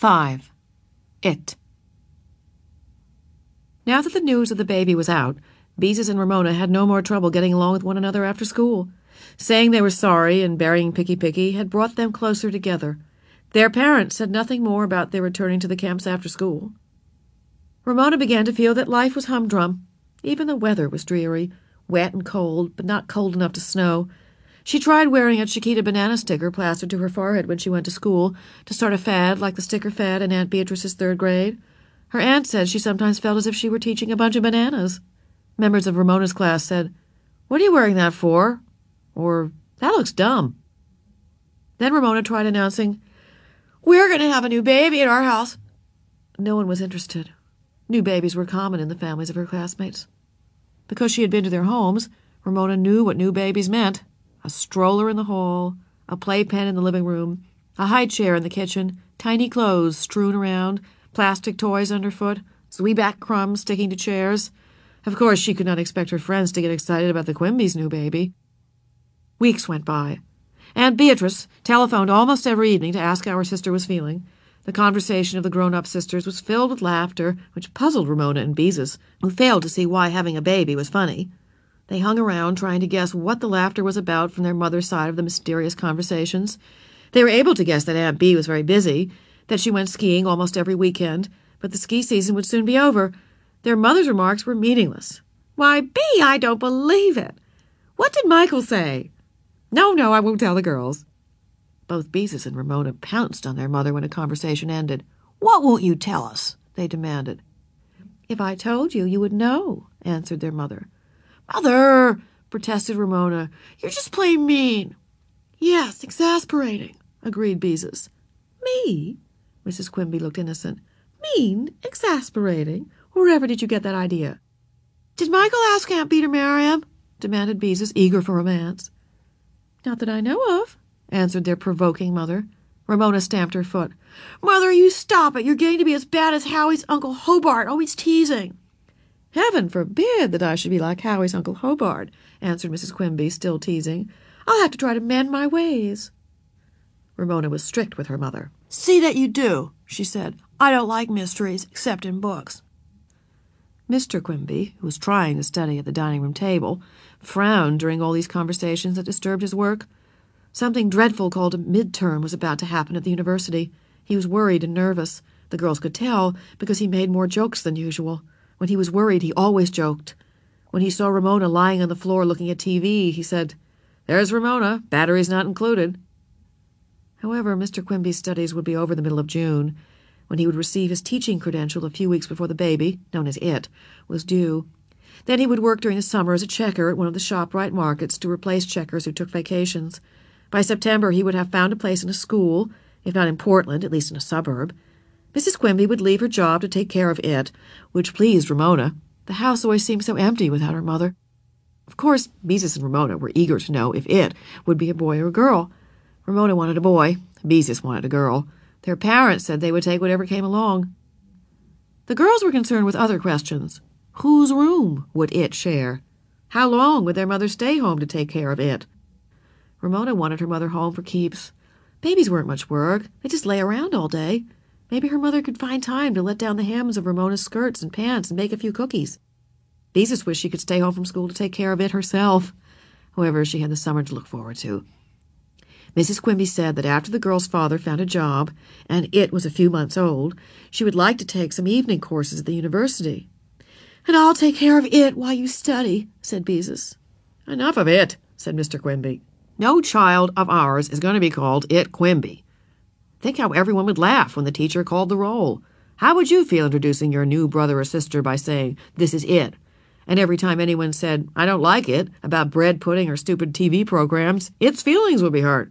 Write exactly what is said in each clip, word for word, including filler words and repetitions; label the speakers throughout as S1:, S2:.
S1: Five. It. Now that the news of the baby was out, Beezus and Ramona had no more trouble getting along with one another after school. Saying they were sorry and burying Picky Picky had brought them closer together. Their parents said nothing more about their returning to the camps after school. Ramona began to feel that life was humdrum. Even the weather was dreary, wet and cold, but not cold enough to snow. She tried wearing a Chiquita banana sticker plastered to her forehead when she went to school, to start a fad like the sticker fad in Aunt Beatrice's third grade. Her aunt said she sometimes felt as if she were teaching a bunch of bananas. Members of Ramona's class said, "What are you wearing that for?" Or, "That looks dumb." Then Ramona tried announcing, "We're going to have a new baby at our house." No one was interested. New babies were common in the families of her classmates. Because she had been to their homes, Ramona knew what new babies meant. A stroller in the hall, a playpen in the living room, a high chair in the kitchen, tiny clothes strewn around, plastic toys underfoot, Zwieback crumbs sticking to chairs. Of course, she could not expect her friends to get excited about the Quimby's new baby. Weeks went by. Aunt Beatrice telephoned almost every evening to ask how her sister was feeling. The conversation of the grown-up sisters was filled with laughter, which puzzled Ramona and Beezus, who failed to see why having a baby was funny. They hung around trying to guess what the laughter was about from their mother's side of the mysterious conversations. They were able to guess that Aunt Bee was very busy, that she went skiing almost every weekend, but the ski season would soon be over. Their mother's remarks were meaningless. "Why, Bee, I don't believe it. What did Michael say?" "No, no, I won't tell the girls." Both Beezus and Ramona pounced on their mother when a conversation ended. "What won't you tell us?" they demanded. "If I told you, you would know," answered their mother. "Mother," protested Ramona, "you're just plain mean." "Yes, exasperating," agreed Beezus. "Me?" Missus Quimby looked innocent. "Mean? Exasperating? Wherever did you get that idea?" "Did Michael ask Aunt Bee to marry him?" demanded Beezus, eager for romance. "Not that I know of," answered their provoking mother. Ramona stamped her foot. "Mother, you stop it. You're getting to be as bad as Howie's Uncle Hobart, always teasing." "Heaven forbid that I should be like Howie's Uncle Hobart," answered Missus Quimby, still teasing. "I'll have to try to mend my ways." Ramona was strict with her mother. "See that you do," she said. "I don't like mysteries, except in books." Mister Quimby, who was trying to study at the dining-room table, frowned during all these conversations that disturbed his work. Something dreadful called a midterm was about to happen at the university. He was worried and nervous. The girls could tell, because he made more jokes than usual. When he was worried, he always joked. When he saw Ramona lying on the floor looking at T V, he said, "There's Ramona, batteries not included." However, Mister Quimby's studies would be over the middle of June, when he would receive his teaching credential a few weeks before the baby, known as It, was due. Then he would work during the summer as a checker at one of the ShopRite markets to replace checkers who took vacations. By September, he would have found a place in a school, if not in Portland, at least in a suburb. Missus Quimby would leave her job to take care of It, which pleased Ramona. The house always seemed so empty without her mother. Of course, Beezus and Ramona were eager to know if It would be a boy or a girl. Ramona wanted a boy. Beezus wanted a girl. Their parents said they would take whatever came along. The girls were concerned with other questions. Whose room would It share? How long would their mother stay home to take care of It? Ramona wanted her mother home for keeps. Babies weren't much work. They just lay around all day. Maybe her mother could find time to let down the hems of Ramona's skirts and pants and bake a few cookies. Beezus wished she could stay home from school to take care of It herself. However, she had the summer to look forward to. Missus Quimby said that after the girl's father found a job, and It was a few months old, she would like to take some evening courses at the university. "And I'll take care of It while you study," said Beezus. "Enough of It," said Mister Quimby. "No child of ours is going to be called It Quimby. Think how everyone would laugh when the teacher called the roll. How would you feel introducing your new brother or sister by saying, 'This is It'? And every time anyone said, 'I don't like it,' about bread pudding or stupid T V programs, It's feelings would be hurt."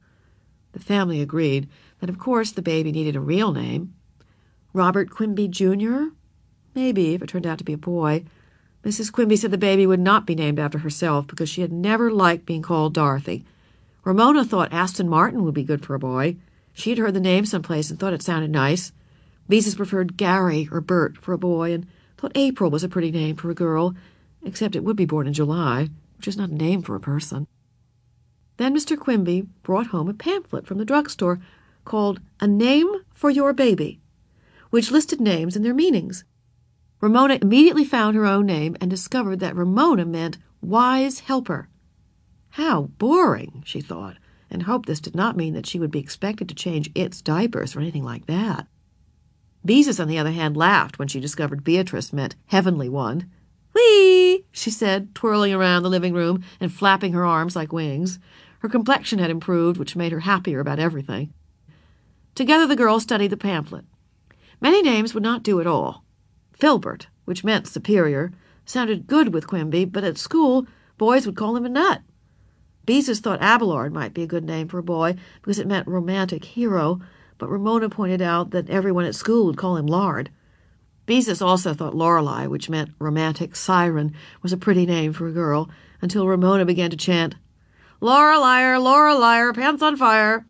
S1: The family agreed that, of course, the baby needed a real name. Robert Quimby, Junior? Maybe, if it turned out to be a boy. Missus Quimby said the baby would not be named after herself because she had never liked being called Dorothy. Ramona thought Aston Martin would be good for a boy. She had heard the name someplace and thought it sounded nice. Beezus preferred Gary or Bert for a boy and thought April was a pretty name for a girl, except it would be born in July, which is not a name for a person. Then Mister Quimby brought home a pamphlet from the drugstore called A Name for Your Baby, which listed names and their meanings. Ramona immediately found her own name and discovered that Ramona meant wise helper. How boring, she thought, and hoped this did not mean that she would be expected to change its diapers or anything like that. Beezus, on the other hand, laughed when she discovered Beatrice meant heavenly one. "Whee!" she said, twirling around the living room and flapping her arms like wings. Her complexion had improved, which made her happier about everything. Together the girls studied the pamphlet. Many names would not do at all. Filbert, which meant superior, sounded good with Quimby, but at school boys would call him a nut. Beezus thought Abelard might be a good name for a boy because it meant romantic hero, but Ramona pointed out that everyone at school would call him Lard. Beezus also thought Lorelei, which meant romantic siren, was a pretty name for a girl, until Ramona began to chant, "Lorelei, Lorelei, pants on fire."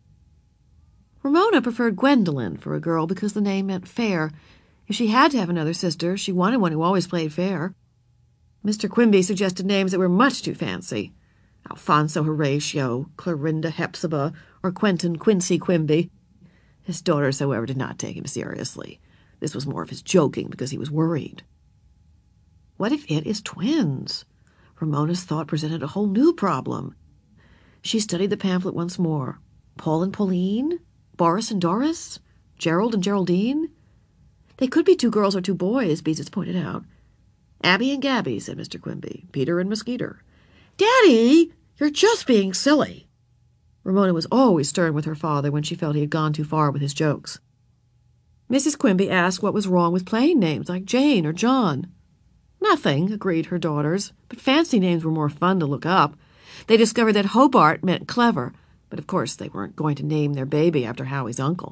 S1: Ramona preferred Gwendolen for a girl because the name meant fair. If she had to have another sister, she wanted one who always played fair. Mister Quimby suggested names that were much too fancy. Alfonso Horatio, Clorinda Hepzibah, or Quentin Quincy Quimby. His daughters, however, did not take him seriously. This was more of his joking because he was worried. What if it is twins? Ramona's thought presented a whole new problem. She studied the pamphlet once more. Paul and Pauline? Boris and Doris? Gerald and Geraldine? They could be two girls or two boys, Beezus pointed out. Abby and Gabby, said Mister Quimby. Peter and Mosquito. Daddy, you're just being silly. Ramona was always stern with her father when she felt he had gone too far with his jokes. Missus Quimby asked what was wrong with plain names like Jane or John. Nothing, agreed her daughters, but fancy names were more fun to look up. They discovered that Hobart meant clever, but of course they weren't going to name their baby after Howie's uncle.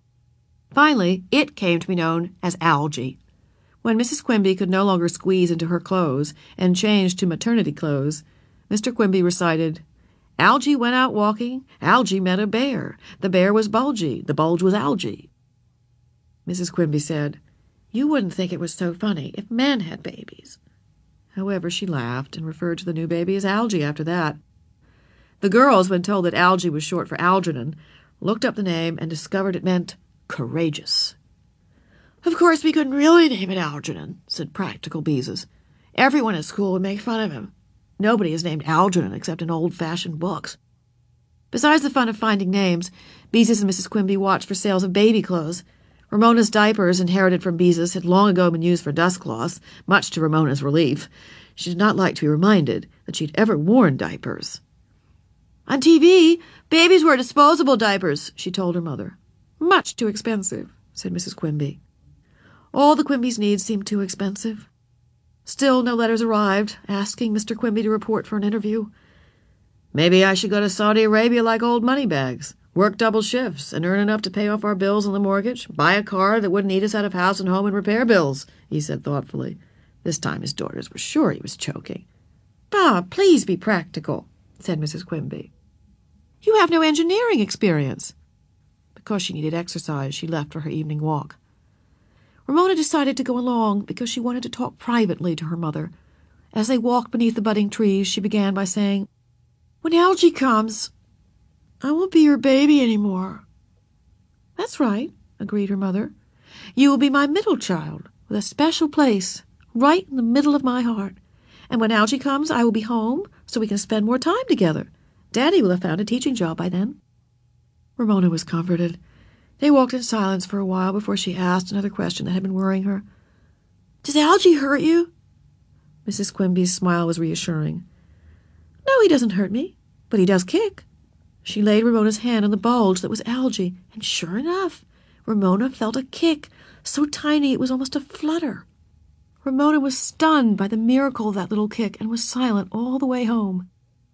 S1: Finally, it came to be known as Algy. When Missus Quimby could no longer squeeze into her clothes and changed to maternity clothes, Mister Quimby recited, Algy went out walking, Algy met a bear. The bear was bulgy, the bulge was Algy. Missus Quimby said, You wouldn't think it was so funny if men had babies. However, she laughed and referred to the new baby as Algy after that. The girls, when told that Algy was short for Algernon, looked up the name and discovered it meant courageous. Of course, we couldn't really name it Algernon, said practical Beezus. Everyone at school would make fun of him. Nobody is named Algernon except in old-fashioned books. Besides the fun of finding names, Beezus and Missus Quimby watched for sales of baby clothes. Ramona's diapers, inherited from Beezus, had long ago been used for dust cloths, much to Ramona's relief. She did not like to be reminded that she had ever worn diapers. On T V, babies wear disposable diapers, she told her mother. Much too expensive, said Missus Quimby. All the Quimbys' needs seemed too expensive. Still no letters arrived, asking Mister Quimby to report for an interview. Maybe I should go to Saudi Arabia like old moneybags, work double shifts, and earn enough to pay off our bills and the mortgage, buy a car that wouldn't eat us out of house and home and repair bills, he said thoughtfully. This time his daughters were sure he was choking. Bob, please be practical, said Missus Quimby. You have no engineering experience. Because she needed exercise, she left for her evening walk. Ramona decided to go along because she wanted to talk privately to her mother. As they walked beneath the budding trees, she began by saying, When Algy comes, I won't be your baby anymore. That's right, agreed her mother. You will be my middle child, with a special place right in the middle of my heart. And when Algy comes, I will be home so we can spend more time together. Daddy will have found a teaching job by then. Ramona was comforted. They walked in silence for a while before she asked another question that had been worrying her. Does Algy hurt you? Missus Quimby's smile was reassuring. No, he doesn't hurt me, but he does kick. She laid Ramona's hand on the bulge that was Algy, and sure enough, Ramona felt a kick, so tiny it was almost a flutter. Ramona was stunned by the miracle of that little kick and was silent all the way home.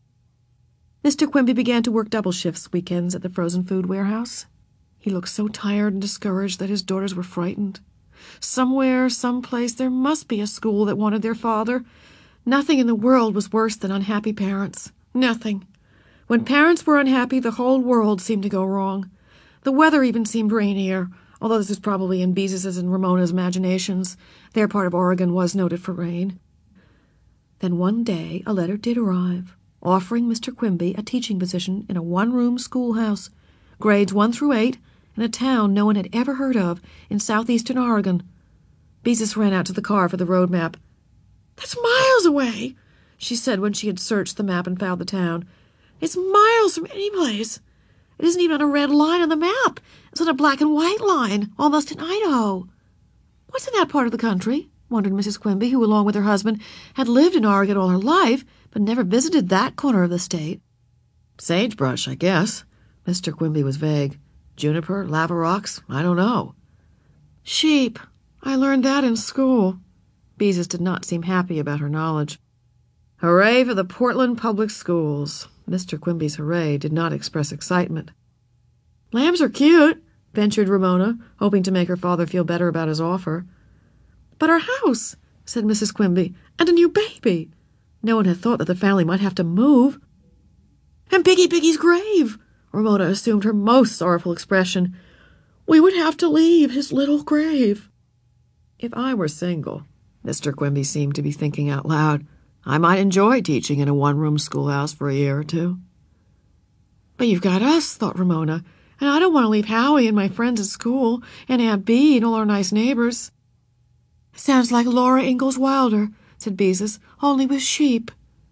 S1: Mister Quimby began to work double shifts weekends at the frozen food warehouse. He looked so tired and discouraged that his daughters were frightened. Somewhere, someplace, there must be a school that wanted their father. Nothing in the world was worse than unhappy parents. Nothing. When parents were unhappy, the whole world seemed to go wrong. The weather even seemed rainier, although this was probably in Beezus's and Ramona's imaginations. Their part of Oregon was noted for rain. Then one day a letter did arrive, offering Mister Quimby a teaching position in a one-room schoolhouse, grades one through eight, in a town no one had ever heard of in southeastern Oregon. Beezus ran out to the car for the road map. "That's miles away," she said when she had searched the map and found the town. "It's miles from any place. It isn't even on a red line on the map. It's on a black and white line, almost in Idaho." "What's in that part of the country?" wondered Missus Quimby, who, along with her husband, had lived in Oregon all her life, but never visited that corner of the state. "Sagebrush, I guess." Mister Quimby was vague. "Juniper, lava rocks, I don't know." "Sheep. I learned that in school." Beezus did not seem happy about her knowledge. "Hooray for the Portland Public Schools." Mister Quimby's hooray did not express excitement. "Lambs are cute," ventured Ramona, hoping to make her father feel better about his offer. "But our house," said Missus Quimby, "and a new baby." No one had thought that the family might have to move. "And Piggy Piggy's grave." Ramona assumed her most sorrowful expression. "We would have to leave his little grave." "If I were single," Mister Quimby seemed to be thinking out loud, "I might enjoy teaching in a one-room schoolhouse for a year or two." "But you've got us," thought Ramona, "and I don't want to leave Howie and my friends at school, and Aunt Bee and all our nice neighbors." "Sounds like Laura Ingalls Wilder," said Beezus, "only with sheep."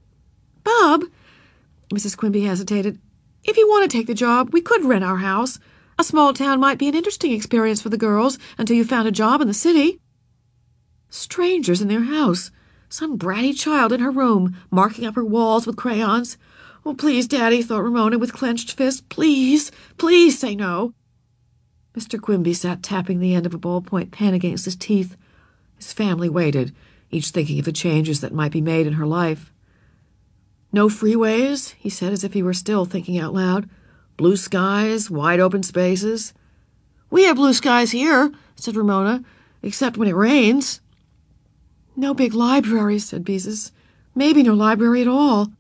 S1: "Bub," Missus Quimby hesitated, "if you want to take the job, we could rent our house. A small town might be an interesting experience for the girls until you found a job in the city." Strangers in their house. Some bratty child in her room, marking up her walls with crayons. "Oh, please, Daddy," thought Ramona with clenched fists. "Please, please say no." Mister Quimby sat tapping the end of a ballpoint pen against his teeth. His family waited, each thinking of the changes that might be made in her life. "No freeways," he said as if he were still thinking out loud. "Blue skies, wide open spaces." "We have blue skies here," said Ramona, "except when it rains." "No big libraries," said Beezus. "Maybe no library at all."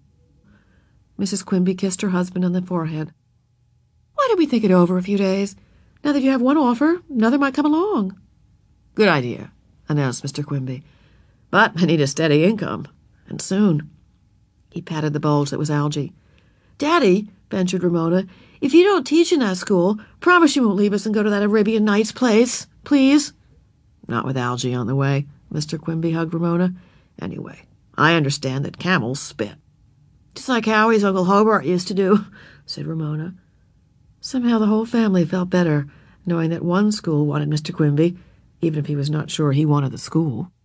S1: Missus Quimby kissed her husband on the forehead. "Why don't we think it over a few days? Now that you have one offer, another might come along." "Good idea," announced Mister Quimby. "But I need a steady income, and soon." He patted the bulge that was Algy. "Daddy," ventured Ramona, "if you don't teach in that school, promise you won't leave us and go to that Arabian Nights place, please." "Not with Algy on the way," Mister Quimby hugged Ramona. "Anyway, I understand that camels spit." "Just like Howie's Uncle Hobart used to do," said Ramona. Somehow the whole family felt better, knowing that one school wanted Mister Quimby, even if he was not sure he wanted the school.